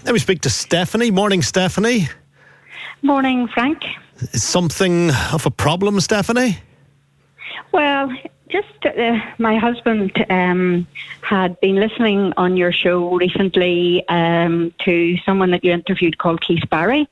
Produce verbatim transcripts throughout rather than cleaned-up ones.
Let me speak to Stephanie. Morning, Stephanie. Morning, Frank. Something of a problem, Stephanie? Well, just uh, my husband um, had been listening on your show recently um, to someone that you interviewed called Keith Barry,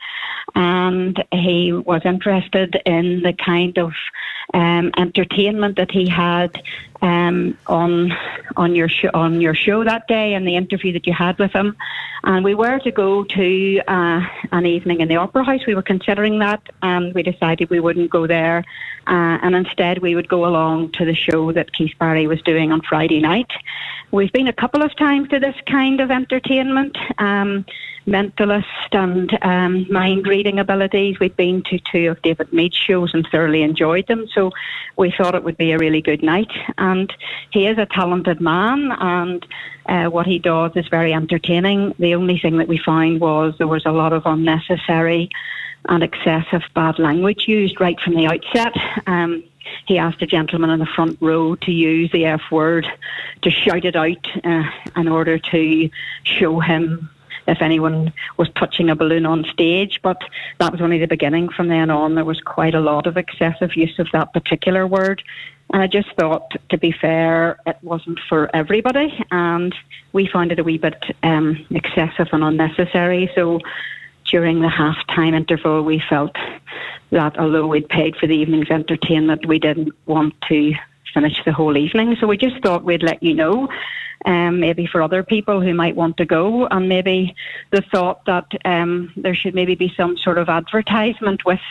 and he was interested in the kind of um, entertainment that he had um, on on your sh- on your show that day, and the interview that you had with him. And we were to go to uh, an evening in the Opera House. We were considering that, and we decided we wouldn't go there, uh, and instead we would go along to the show that Keith Barry was doing on Friday night. We've been a couple of times to this kind of entertainment, um, mentalist and um, mind-reading abilities. We've been to two of David Mead's shows and thoroughly enjoyed them, so we thought it would be a really good night. And he is a talented man, and uh, what he does is very entertaining. The only thing that we found was there was a lot of unnecessary and excessive bad language used right from the outset. Um, he asked a gentleman in the front row to use the F word, to shout it out uh, in order to show him if anyone was touching a balloon on stage. But that was only the beginning. From then on, there was quite a lot of excessive use of that particular word. And I just thought, to be fair, it wasn't for everybody, and we found it a wee bit um, excessive and unnecessary. So during the half-time interval, we felt that although we'd paid for the evening's entertainment, we didn't want to finish the whole evening. So we just thought we'd let you know, um, maybe for other people who might want to go, and maybe the thought that um, there should maybe be some sort of advertisement with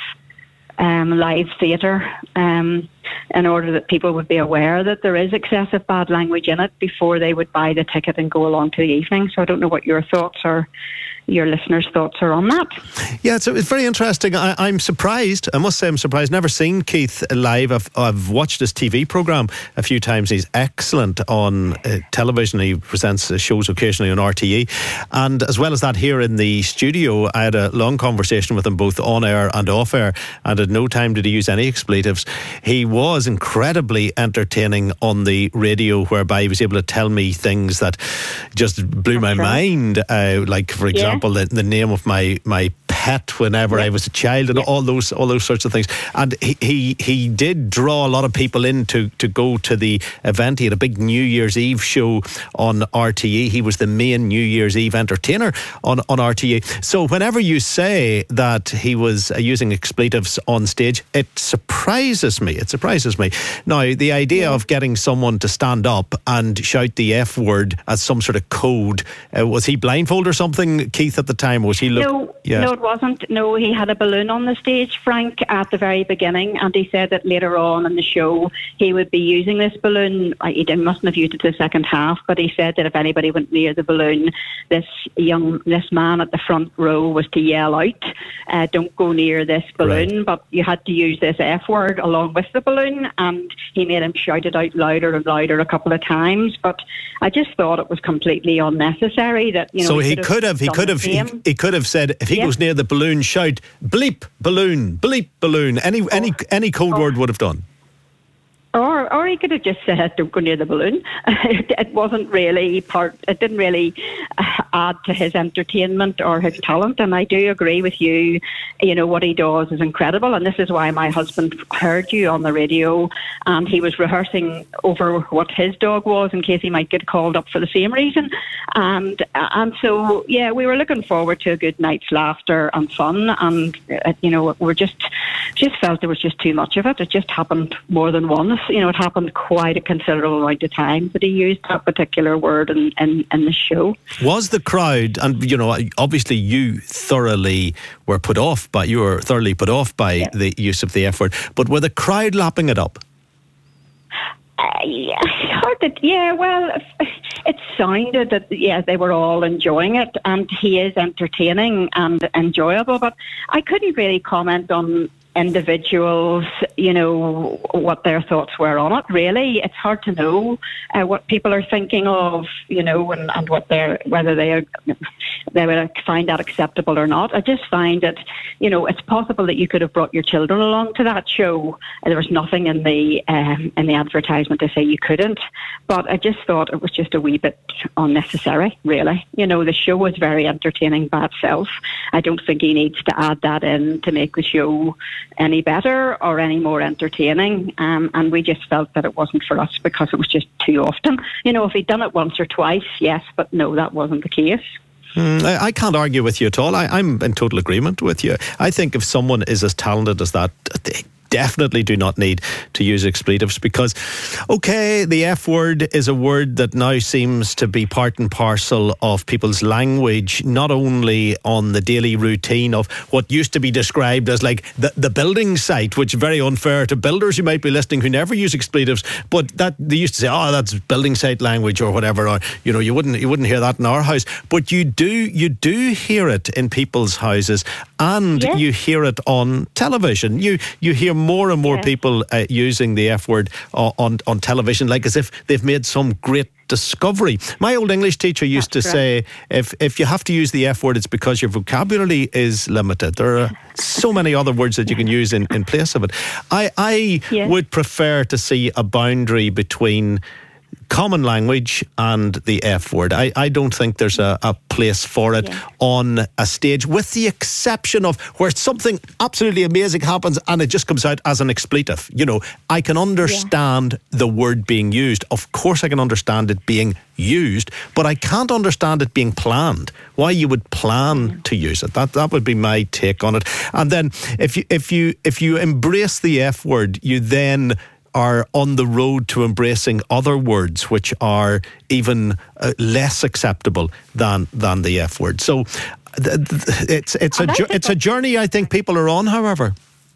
um, live theatre um, in order that people would be aware that there is excessive bad language in it before they would buy the ticket and go along to the evening. So I don't know what your thoughts are. Your listeners' thoughts are on that. Yeah, it's, it's very interesting. I, I'm surprised. I must say I'm surprised. Never seen Keith live. I've, I've watched his T V programme a few times. He's excellent on uh, television. He presents uh, shows occasionally on R T E. And as well as that, here in the studio, I had a long conversation with him both on air and off air, and at no time did he use any expletives. He was incredibly entertaining on the radio, whereby he was able to tell me things that just blew That's my right. mind. Uh, like, for example, yeah. The, the name of my my pet whenever yeah. I was a child, and yeah. all those all those sorts of things. And he, he he did draw a lot of people in to, to go to the event. He had a big New Year's Eve show on R T E. He was the main New Year's Eve entertainer on, on R T E. So whenever you say that he was using expletives on stage, it surprises me. It surprises me. Now, the idea yeah. of getting someone to stand up and shout the F word as some sort of code, uh, was he blindfolded or something, Keith, at the time? Was he look- No, yeah. no, it wasn't. No, he had a balloon on the stage, Frank, at the very beginning, and he said that later on in the show he would be using this balloon. He mustn't have used it to the second half, but he said that if anybody went near the balloon, this young, this man at the front row was to yell out, uh, "Don't go near this balloon!" Right. But you had to use this F word along with the balloon, and he made him shout it out louder and louder a couple of times. But I just thought it was completely unnecessary. That you know, so he could have, he could have, he, he could have said, if he yeah. goes near the balloon, shout bleep balloon, bleep balloon. Any, oh. any, any code oh. word would have done. Or, or he could have just said, "Don't go near the balloon." it, it wasn't really part. It didn't really uh, add to his entertainment or his talent. And I do agree with you. You know, what he does is incredible, and this is why my husband heard you on the radio, and he was rehearsing over what his dog was in case he might get called up for the same reason. And and so yeah, we were looking forward to a good night's laughter and fun. And uh, you know, we're just just felt there was just too much of it. It just happened more than once. You know, it happened quite a considerable amount of times that he used that particular word in, in, in the show. Was the crowd, and you know, obviously you thoroughly were put off by, you were thoroughly put off by yeah. the use of the F word, but were the crowd lapping it up? Uh, yeah, hard to, yeah, well, it sounded that, yeah, they were all enjoying it, and he is entertaining and enjoyable, but I couldn't really comment on individuals, you know, what their thoughts were on it. Really, it's hard to know uh, what people are thinking of, you know, and, and what they're whether they are they would find that acceptable or not. I just find that, you know, it's possible that you could have brought your children along to that show. There was nothing in the um, in the advertisement to say you couldn't, but I just thought it was just a wee bit unnecessary. Really, you know, the show was very entertaining by itself. I don't think he needs to add that in to make the show any better or any more entertaining, um, and we just felt that it wasn't for us because it was just too often. You know, if he'd done it once or twice, yes, but no, that wasn't the case. Mm, I, I can't argue with you at all. I, I'm in total agreement with you. I think if someone is as talented as that, they definitely do not need to use expletives, because, okay, the F word is a word that now seems to be part and parcel of people's language, not only on the daily routine of what used to be described as like the, the building site, which is very unfair to builders who might be listening who never use expletives, but that they used to say, oh, that's building site language or whatever, or, you know, you wouldn't you wouldn't hear that in our house. But you do you do hear it in people's houses, and yes. you hear it on television. You you hear more and more yeah. people uh, using the F word uh, on on television, like as if they've made some great discovery. My old English teacher used That's to right. say, if if you have to use the F word, it's because your vocabulary is limited. There are so many other words that you can use in, in place of it. I, I yeah. would prefer to see a boundary between common language and the F word. I, I don't think there's a, a place for it yeah. on a stage, with the exception of where something absolutely amazing happens and it just comes out as an expletive. You know, I can understand yeah. the word being used. Of course I can understand it being used, but I can't understand it being planned. Why you would plan yeah. to use it. That that would be my take on it. And then if you if you if you embrace the F word, you then are on the road to embracing other words which are even uh, less acceptable than than the F word. So th- th- it's it's a ju- it's a journey I think people are on, however.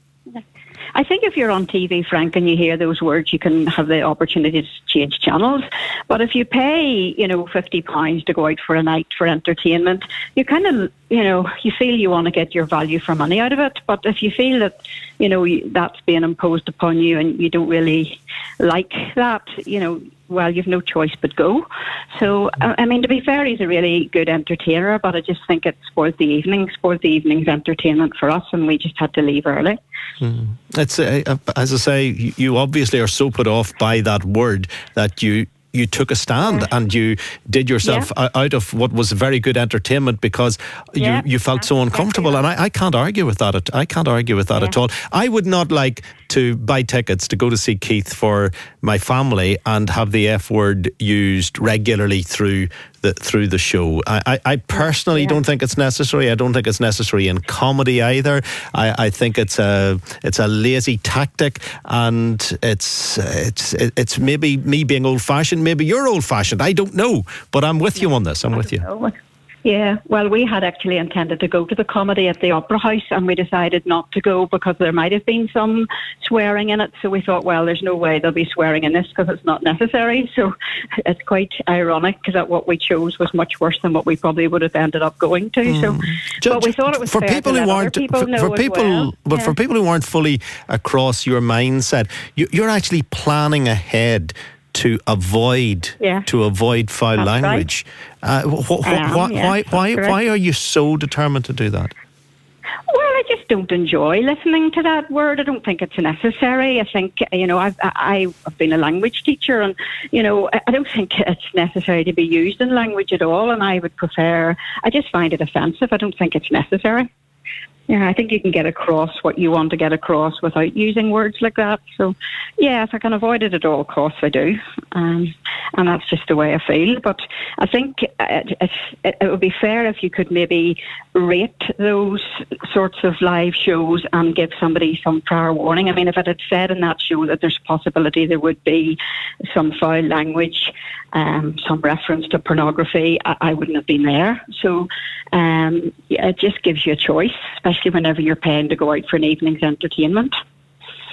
I think if you're on T V, Frank, and you hear those words, you can have the opportunity to change channels. But if you pay, you know, fifty pounds to go out for a night for entertainment, you kind of, you know, you feel you want to get your value for money out of it. But if you feel that, you know, that's being imposed upon you and you don't really like that, you know, well, you've no choice but go. So, I mean, to be fair, he's a really good entertainer, but I just think it spoiled the evening, spoiled the evening's entertainment for us, and we just had to leave early. Mm. It's uh, as I say, you obviously are so put off by that word that you you took a stand yeah. and you did yourself yeah. out of what was very good entertainment because yeah. you, you felt so uncomfortable. Yeah. And I, I can't argue with that. At, I can't argue with that yeah. at all. I would not like to buy tickets to go to see Keith for my family and have the F word used regularly through the through the show. I, I, I personally yeah. don't think it's necessary. I don't think it's necessary in comedy either. I, I think it's a it's a lazy tactic, and it's it's it's maybe me being old fashioned. Maybe you're old fashioned. I don't know, but I'm with you on this. I'm with you. Yeah, well, we had actually intended to go to the comedy at the Opera House, and we decided not to go because there might have been some swearing in it. So we thought, well, there's no way they'll be swearing in this because it's not necessary. So it's quite ironic because that what we chose was much worse than what we probably would have ended up going to. Mm. So, Judge, but we thought it was for fair people to who let aren't other people for, know for people, as well. but yeah. for people who aren't fully across your mindset, you, you're actually planning ahead to avoid yeah. to avoid foul That's language. Right. Uh, wh- wh- am, why yeah, why why, correct. why are you so determined to do that? Well, I just don't enjoy listening to that word. I don't think it's necessary. I think, you know, I've, I, I've been a language teacher, and, you know, I don't think it's necessary to be used in language at all, and I would prefer, I just find it offensive. I don't think it's necessary. Yeah, I think you can get across what you want to get across without using words like that. So, yeah, if I can avoid it at all costs, I do. Um, and that's just the way I feel. But I think it, it, it would be fair if you could maybe rate those sorts of live shows and give somebody some prior warning. I mean, if it had said in that show that there's a possibility there would be some foul language, um, some reference to pornography, I, I wouldn't have been there. So um, yeah, it just gives you a choice, especially whenever you're paying to go out for an evening's entertainment.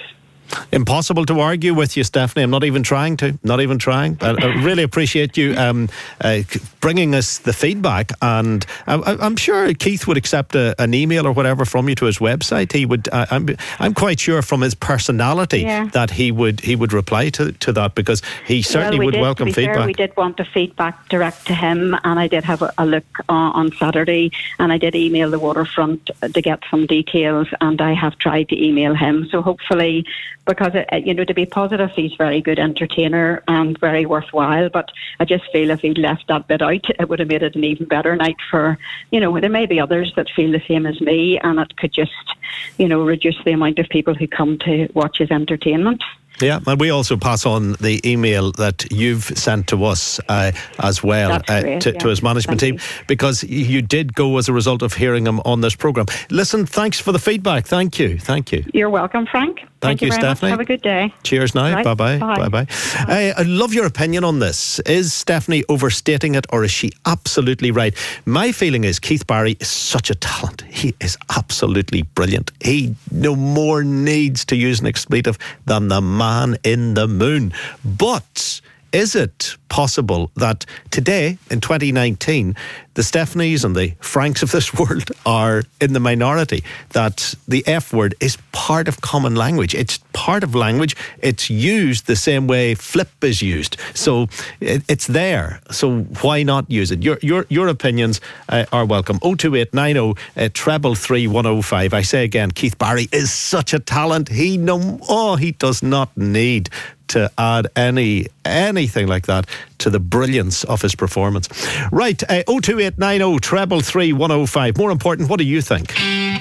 Impossible to argue with you, Stephanie. I'm not even trying to. Not even trying. I, I really appreciate you um, uh, bringing us the feedback, and I, I'm sure Keith would accept a, an email or whatever from you to his website. He would. Uh, I'm. I'm quite sure from his personality yeah. that he would. He would reply to, to that, because he certainly well, we would did, welcome to be feedback. Fair, we did want the feedback direct to him, and I did have a, a look on, on Saturday, and I did email the Waterfront to get some details, and I have tried to email him. So hopefully. Because, it, you know, to be positive, he's a very good entertainer and very worthwhile. But I just feel if he'd left that bit out, it would have made it an even better night for, you know, there may be others that feel the same as me, and it could just, you know, reduce the amount of people who come to watch his entertainment. Yeah, and we also pass on the email that you've sent to us uh, as well uh, to, yeah. to his management Thank team, you. because you did go as a result of hearing him on this programme. Listen, thanks for the feedback. Thank you. Thank you. You're welcome, Frank. Thank, Thank you, you Stephanie. Much. Have a good day. Cheers now. Right. Bye-bye. Bye. Bye-bye. Bye. I love your opinion on this. Is Stephanie overstating it, or is she absolutely right? My feeling is Keith Barry is such a talent. He is absolutely brilliant. He no more needs to use an expletive than the man in the moon. But is it possible that today, in twenty nineteen, the Stephanies and the Franks of this world are in the minority, that the F word is part of common language? It's part of language. It's used the same way flip is used. So it, it's there. So why not use it? Your your your opinions uh, are welcome. oh two eight nine oh treble three one oh five. I say again, Keith Barry is such a talent. He no oh he does not need to add any anything like that to the brilliance of his performance. Right, uh, oh two eight nine oh treble three one oh five. More important, what do you think?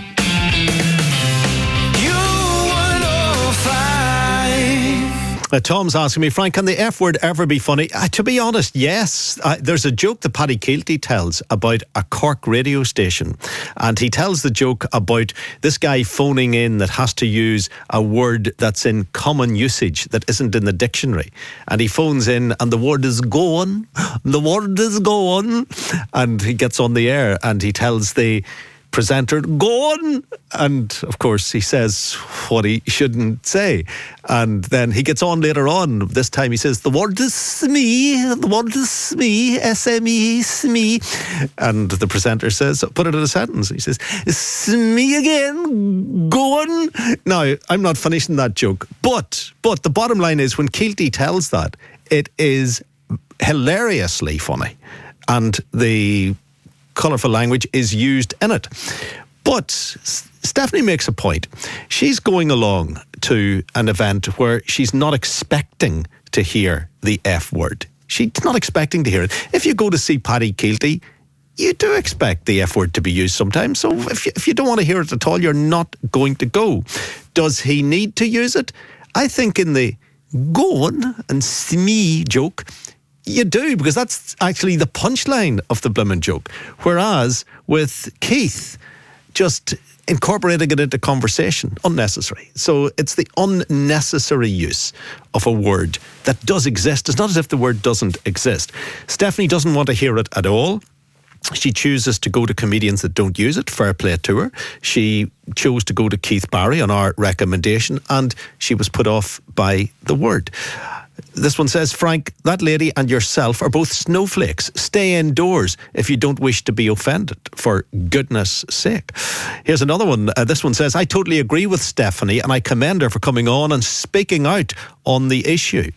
Uh, Tom's asking me, Frank, can the F word ever be funny? Uh, to be honest, yes. Uh, there's a joke that Paddy Keelty tells about a Cork radio station, and he tells the joke about this guy phoning in that has to use a word that's in common usage that isn't in the dictionary, and he phones in and the word is gone, the word is gone, and he gets on the air and he tells the presenter, go on, and of course he says what he shouldn't say, and then he gets on later on. This time he says the word is smee, the word is smee, S M E, smee, and the presenter says, put it in a sentence. He says, smee again, go on. Now, I'm not finishing that joke, but but the bottom line is, when Keelty tells that, it is hilariously funny, and the colourful language is used in it. But Stephanie makes a point. She's going along to an event where she's not expecting to hear the F word. She's not expecting to hear it. If you go to see Paddy Keelty, you do expect the F word to be used sometimes. So if you, if you don't want to hear it at all, you're not going to go. Does he need to use it? I think in the go on and smee joke, you do, because that's actually the punchline of the bloomin' joke. Whereas with Keith, just incorporating it into conversation, unnecessary. So it's the unnecessary use of a word that does exist. It's not as if the word doesn't exist. Stephanie doesn't want to hear it at all. She chooses to go to comedians that don't use it. Fair play to her. She chose to go to Keith Barry on our recommendation, and she was put off by the word. This one says, Frank, that lady and yourself are both snowflakes. Stay indoors if you don't wish to be offended, for goodness sake. Here's another one. Uh, this one says, I totally agree with Stephanie, and I commend her for coming on and speaking out on the issue.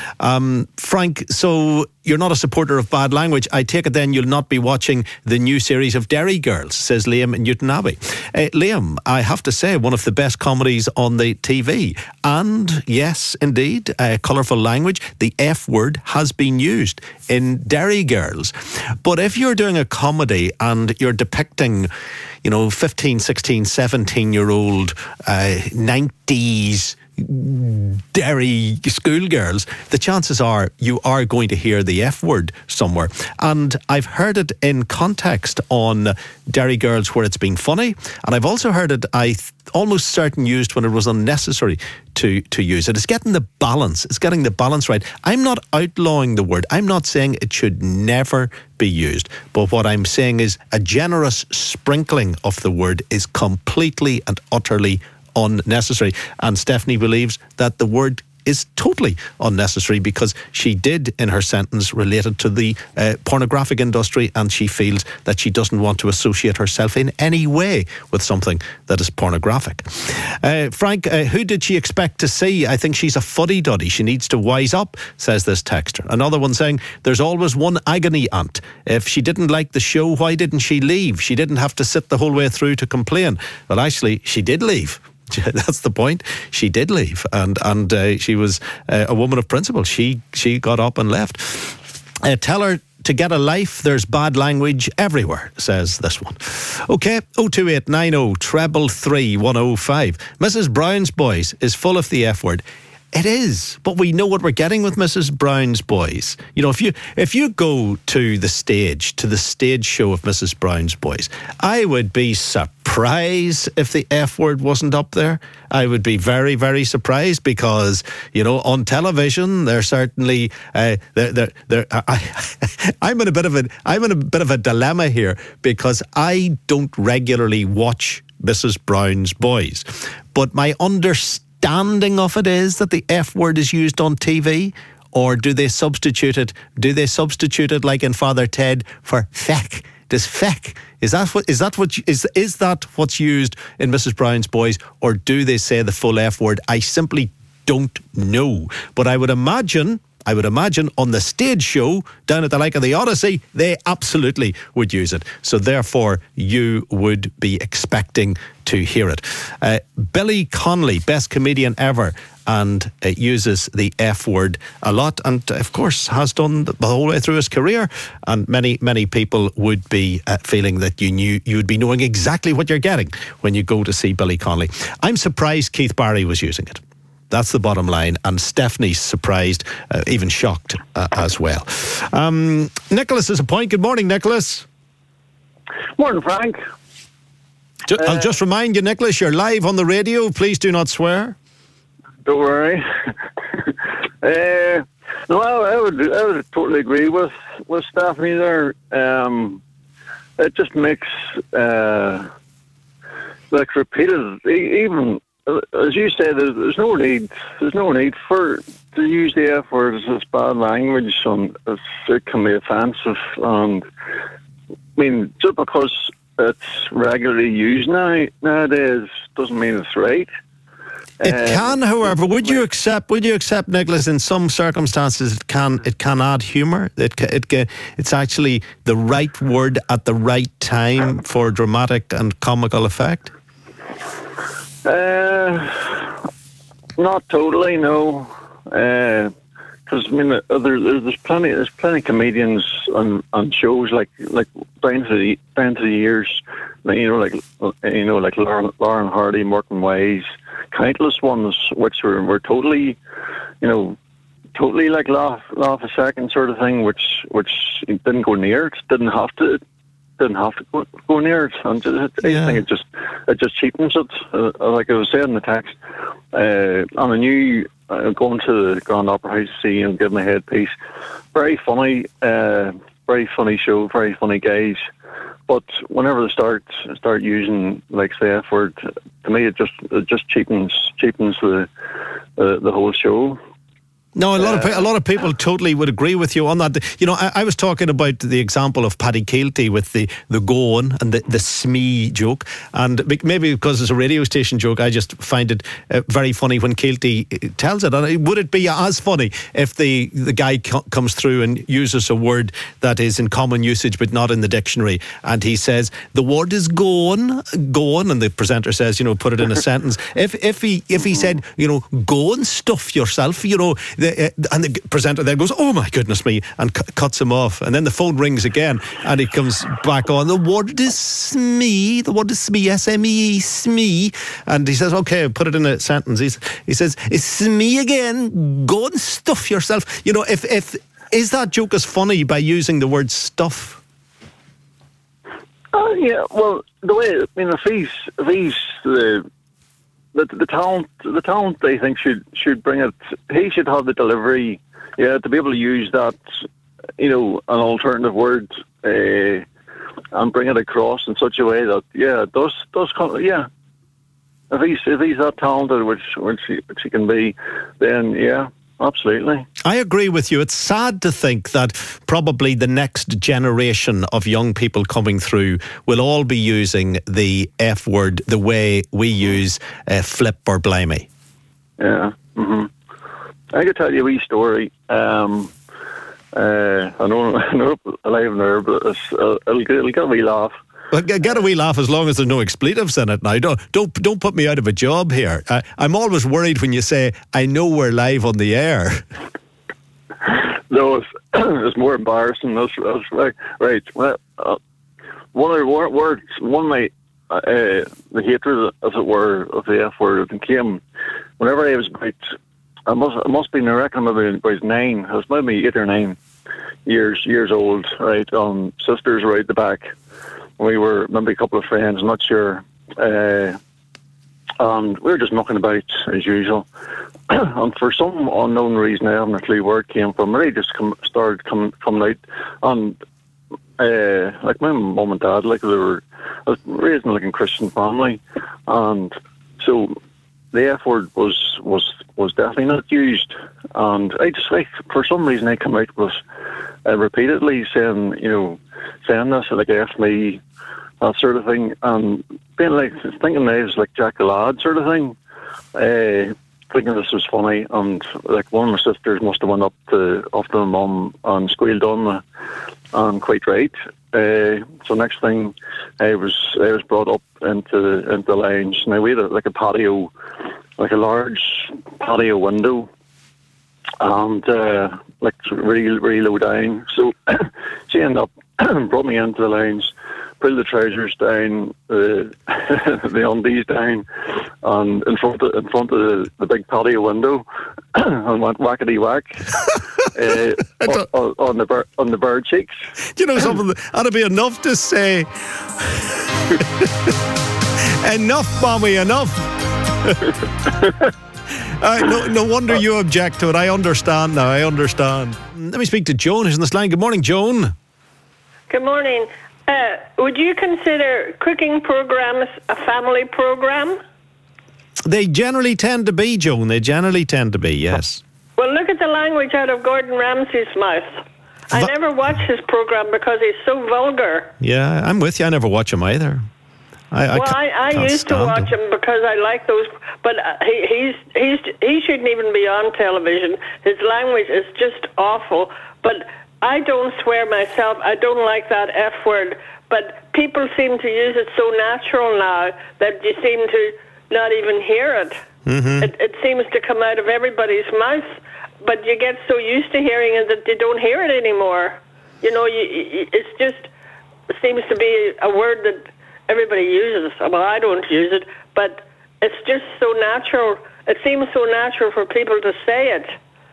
Um, Frank, so you're not a supporter of bad language. I take it then you'll not be watching the new series of Derry Girls, says Liam in Newton Abbey. Uh, Liam, I have to say, one of the best comedies on the T V. And yes, indeed, uh, colourful language, the F word has been used in Derry Girls. But if you're doing a comedy and you're depicting, you know, fifteen, sixteen, seventeen year old uh, nineties Derry schoolgirls, the chances are you are going to hear the F word somewhere. And I've heard it in context on Derry Girls where it's been funny, and I've also heard it, I th- almost certain, used when it was unnecessary to, to use it. It's getting the balance. It's getting the balance right. I'm not outlawing the word. I'm not saying it should never be used. But what I'm saying is a generous sprinkling of the word is completely and utterly unnecessary. And Stephanie believes that the word is totally unnecessary because she did in her sentence relate it to the uh, pornographic industry, and she feels that she doesn't want to associate herself in any way with something that is pornographic. Uh, Frank, uh, who did she expect to see? I think she's a fuddy-duddy. She needs to wise up, says this texter. Another one saying, there's always one agony aunt. If she didn't like the show, why didn't she leave? She didn't have to sit the whole way through to complain. Well, actually, she did leave. That's the point. She did leave, and and uh, she was uh, a woman of principle. She she got up and left. Uh, tell her to get a life. There's bad language everywhere, says this one. Okay, oh two eight nine oh treble three one oh five. Missus Brown's Boys is full of the F word. It is, but we know what we're getting with Missus Brown's Boys. You know, if you if you go to the stage, to the stage show of Missus Brown's Boys, I would be surprised if the F word wasn't up there. I would be very, very surprised because, you know, on television, they're certainly, uh, they're, they're, they're, I, I'm in a bit of a, I'm in a bit of a dilemma here because I don't regularly watch Missus Brown's Boys, but my understanding Understanding of it is that the F word is used on T V, or do they substitute it? Do they substitute it like in Father Ted for feck? Does feck is that what is that what is is that what's used in Missus Brown's Boys, or do they say the full F word? I simply don't know, but I would imagine. I would imagine on the stage show down at the like of the Odyssey, they absolutely would use it. So therefore, you would be expecting to hear it. Uh, Billy Connolly, best comedian ever, and uh, uses the F word a lot, and of course has done the whole way through his career. And many, many people would be uh, feeling that you knew you would be knowing exactly what you're getting when you go to see Billy Connolly. I'm surprised Keith Barry was using it. That's the bottom line. And Stephanie's surprised, uh, even shocked uh, as well. Um, Nicholas is a point. Good morning, Nicholas. Morning, Frank. Ju- uh, I'll just remind you, Nicholas, you're live on the radio. Please do not swear. Don't worry. uh, no, I, I would I would totally agree with, with Stephanie there. Um, it just makes, uh, like, repeated, even... As you say, there's, there's no need. There's no need for to use the F word as it's bad language, and it's, it can be offensive. And I mean, just because it's regularly used now nowadays doesn't mean it's right. It um, can, however, would you accept? Would you accept, Nicholas? In some circumstances, it can. It can add humour. It it can, it's actually the right word at the right time for dramatic and comical effect. Uh, not totally, no. Because uh, I mean, uh, there, there's plenty, there's plenty of comedians on, on shows like like down to the down to the years, like, you know, like you know, like Lauren, Lauren Hardy, Morton Wise, countless ones which were, were totally, you know, totally like laugh laugh a second sort of thing, which which didn't go near it, didn't have to. Didn't have to go, go near it, and just, yeah. I think it just it just cheapens it. Uh, like I was saying in the text, uh, on a new uh, going to the Grand Opera House to see and give my headpiece. Very funny, uh, very funny show, very funny guys. But whenever they start start using like the F word, to me it just it just cheapens cheapens the uh, the whole show. No, a lot of a lot of people totally would agree with you on that. You know, I, I was talking about the example of Paddy Keelty with the the go on and the the smee joke, and maybe because it's a radio station joke, I just find it uh, very funny when Keelty tells it. And would it be as funny if the the guy co- comes through and uses a word that is in common usage but not in the dictionary, and he says the word is go on, go on, and the presenter says, you know, put it in a sentence. If if he if he said, you know, go and stuff yourself, you know. The, uh, and the presenter then goes, oh my goodness me, and cu- cuts him off, and then the phone rings again and he comes back on, the word is smee, the word is smee, S M E E, smee, and he says, okay, put it in a sentence. He's, he says, it's smee again, go and stuff yourself. You know, if, if is that joke as funny by using the word stuff? Oh uh, yeah, well, the way, I mean, if he's, if he's uh, The, the talent, the talent, I think should should bring it. He should have the delivery, yeah, to be able to use that, you know, an alternative word, uh, and bring it across in such a way that, yeah, it does does come, yeah, if he's if he's that talented, which which he, which he can be, then yeah, absolutely. I agree with you. It's sad to think that probably the next generation of young people coming through will all be using the F word the way we use uh, flip or blimey. Yeah. Mm-hmm. I could tell you a wee story. Um, uh, I know, I know, alive there, but it's, uh, it'll, get, it'll get a wee laugh. Well, get a wee laugh as long as there's no expletives in it. Now, don't don't don't put me out of a job here. I, I'm always worried when you say, "I know we're live on the air." No, it's, it's more embarrassing. That's, that's right. Right. Well, uh, one of the words, one of my uh, the hatred, as it were, of the F word, it came whenever I was about. I must, I must be, I reckon, maybe about nine. I was maybe eight or nine years years old. Right, um, sisters were out the back. We were maybe a couple of friends, I'm not sure. Uh, and we were just knocking about as usual. And for some unknown reason, I haven't a clue where it came from. They just come, started coming coming out. And uh, like my mum and dad, like they were I was raised in like a Christian family, and so the F word was was was definitely not used. And I just like for some reason I come out with uh, repeatedly saying, you know, saying this like F me, that sort of thing, and being like thinking I was like Jack the Lad sort of thing, uh, thinking this was funny, and like one of my sisters must have went up to up to my mum and squealed on me, and quite right. Uh, so next thing, I was I was brought up into the, into the lounge. Now we had a, like a patio, like a large patio window, and uh, like really really low down. So she ended up brought me into the lounge, pulled the trousers down, uh, the undies down, and in front of in front of the, the big patio window, and went whackety whack uh, on, on the bir- on the bird cheeks. Do you know something? That'd be enough to say. Enough, mommy, enough. Uh, no, no wonder you object to it. I understand now. I understand. Let me speak to Joan, who's on this line. Good morning, Joan. Good morning. Uh, would you consider cooking programs a family program? They generally tend to be, Joan. They generally tend to be, yes. Well, look at the language out of Gordon Ramsay's mouth. I Va- never watch his program because he's so vulgar. Yeah, I'm with you. I never watch him either. I, I well, I, I used to watch him. him because I like those, but he, he's he's he shouldn't even be on television. His language is just awful. But I don't swear myself. I don't like that F word. But people seem to use it so natural now that you seem to not even hear it. Mm-hmm. It, it seems to come out of everybody's mouth, but you get so used to hearing it that you don't hear it anymore. You know, you, you, it's just it seems to be a word that everybody uses. Well, I don't use it, but it's just so natural. It seems so natural for people to say it.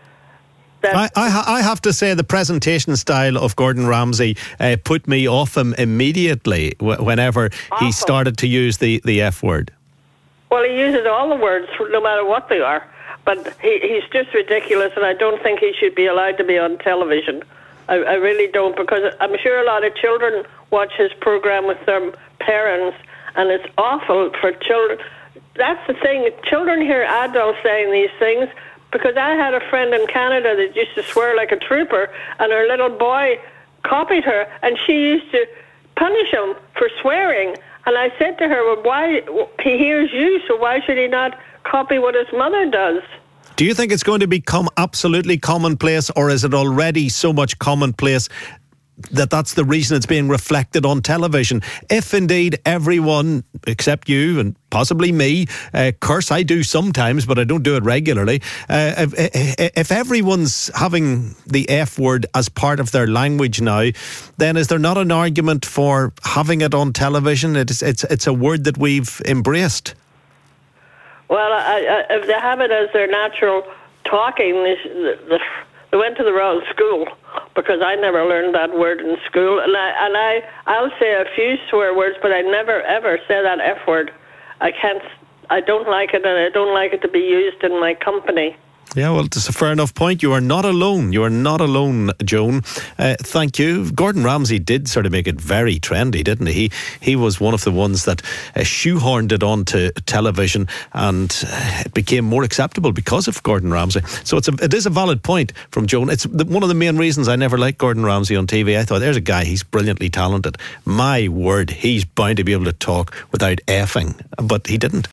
I, I, I have to say the presentation style of Gordon Ramsay uh, put me off him immediately w- whenever Awful. he started to use the, the F word. Well, he uses all the words, no matter what they are. But he, he's just ridiculous, and I don't think he should be allowed to be on television. I, I really don't, because I'm sure a lot of children watch his program with their parents, and it's awful for children. That's the thing. Children hear adults saying these things, because I had a friend in Canada that used to swear like a trooper, and her little boy copied her, and she used to punish him for swearing. And I said to her, well, why, he hears you, so why should he not copy what his mother does? Do you think it's going to become absolutely commonplace, or is it already so much commonplace that that's the reason it's being reflected on television? If indeed everyone, except you and possibly me, uh, curse, I do sometimes, but I don't do it regularly. Uh, if, if everyone's having the F word as part of their language now, then is there not an argument for having it on television? It's it's it's a word that we've embraced. Well, I, I, if they have it as their natural talking, they, the, they went to the wrong school, because I never learned that word in school. And I and I I'll say a few swear words, but I never ever say that F word. I can't. I don't like it, and I don't like it to be used in my company. Yeah, well, it's a fair enough point. You are not alone. You are not alone, Joan. Uh, thank you. Gordon Ramsay did sort of make it very trendy, didn't he? He, he was one of the ones that uh, shoehorned it onto television, and uh, it became more acceptable because of Gordon Ramsay. So it's a, it is a valid point from Joan. It's the, one of the main reasons I never liked Gordon Ramsay on T V. I thought, there's a guy, he's brilliantly talented. My word, he's bound to be able to talk without effing. But he didn't.